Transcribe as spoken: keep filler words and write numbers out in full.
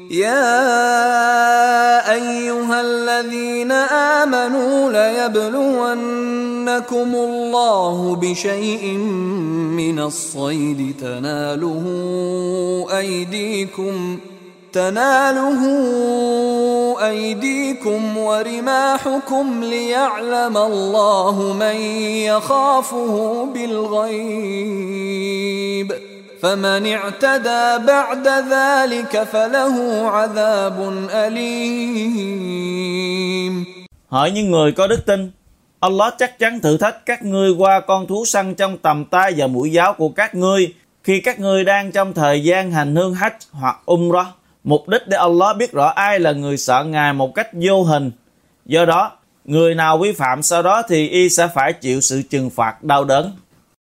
يا أيها الذين آمنوا ليبلونكم الله بشيء من الصيد تناله أيديكم تناله أيديكم ورماحكم ليعلم الله من يخافه بالغيب فمن اعتدى بعد ذلك فله عذاب أليم. Hỡi những người có đức tin, Allah chắc chắn thử thách các ngươi qua con thú săn trong tầm tay và mũi giáo của các ngươi khi các ngươi đang trong thời gian hành hương Hajj hoặc Umrah. Mục đích để Allah biết rõ ai là người sợ Ngài một cách vô hình. Do đó, người nào vi phạm sau đó thì y sẽ phải chịu sự trừng phạt đau đớn.